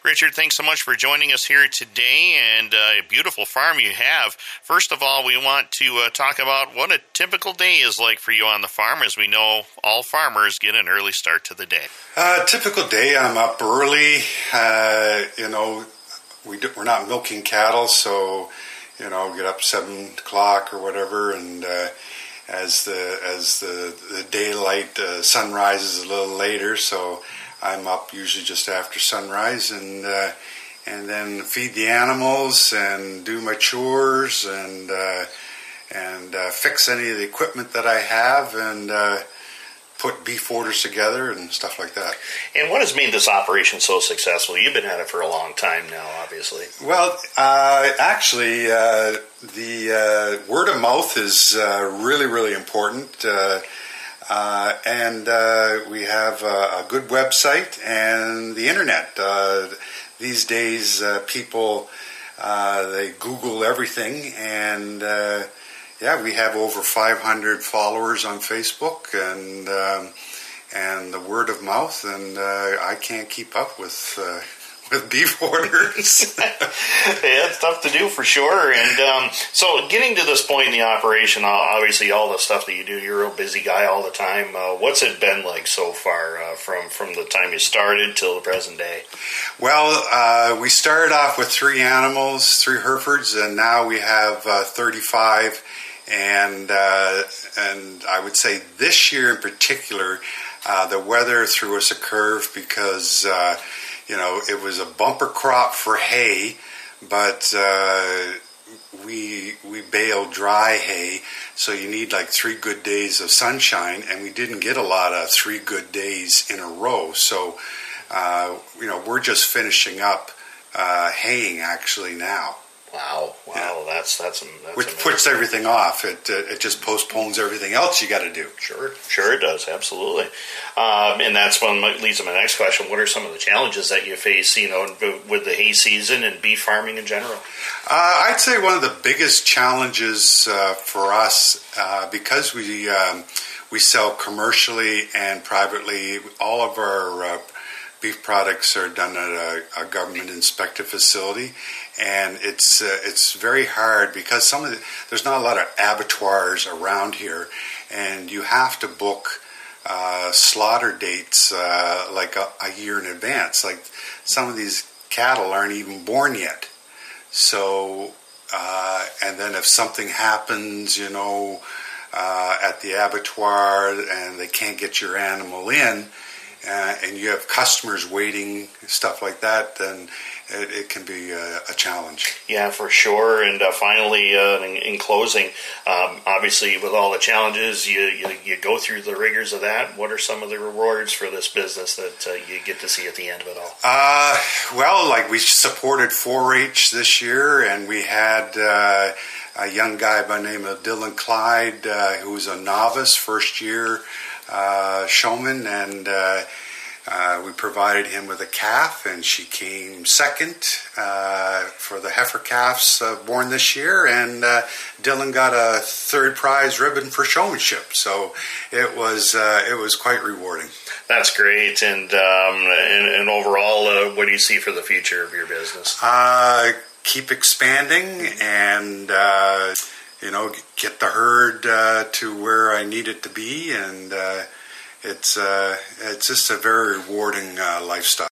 Richard, thanks so much for joining us here today, and a beautiful farm you have. First of all, we want to talk about what a typical day is like for you on the farm. As we know, all farmers get an early start to the day. Typical day, I'm up early. We're not milking cattle, so get up 7 o'clock or whatever, and as the daylight, sun rises a little later, so I'm up usually just after sunrise, and then feed the animals and do my chores and fix any of the equipment that I have and put beef orders together and stuff like that. And what has made this operation so successful? You've been at it for a long time now, obviously. Well, actually, the word of mouth is really, really important. And we have a good website and the internet. These days, people, they Google everything, and we have over 500 followers on Facebook, and the word of mouth, and I can't keep up with beef orders. Yeah, it's tough to do for sure. And so getting to this point in the operation, obviously all the stuff that you do, you're a real busy guy all the time. What's it been like so far from the time you started till the present day? Well, we started off with 3 animals, 3 Herefords, and now we have 35. And I would say this year in particular, the weather threw us a curve because it was a bumper crop for hay, but we baled dry hay, so you need like 3 good days of sunshine, and we didn't get a lot of 3 good days in a row. So, we're just finishing up haying actually now. Wow, yeah. That's which amazing. Puts everything off. It just postpones everything else you got to do. Sure it does, absolutely. And that's one leads to my next question. What are some of the challenges that you face, with the hay season and beef farming in general? I'd say one of the biggest challenges for us, because we sell commercially and privately, all of our beef products are done at a government inspected facility, and it's very hard because there's not a lot of abattoirs around here, and you have to book slaughter dates like a year in advance. Like some of these cattle aren't even born yet, so and then if something happens, at the abattoir and they can't get your animal in, and you have customers waiting, stuff like that, then it can be a challenge. Yeah, for sure. And finally, in closing, obviously with all the challenges, you go through the rigors of that. What are some of the rewards for this business that you get to see at the end of it all? Well, we supported 4-H this year, and we had a young guy by the name of Dylan Clyde, who was a novice, first year showman, and we provided him with a calf, and she came second for the heifer calves born this year, and Dylan got a 3rd prize ribbon for showmanship. So it was quite rewarding. That's great. And overall, what do you see for the future of your business? Keep expanding and get the herd to where I need it to be, and it's just a very rewarding lifestyle.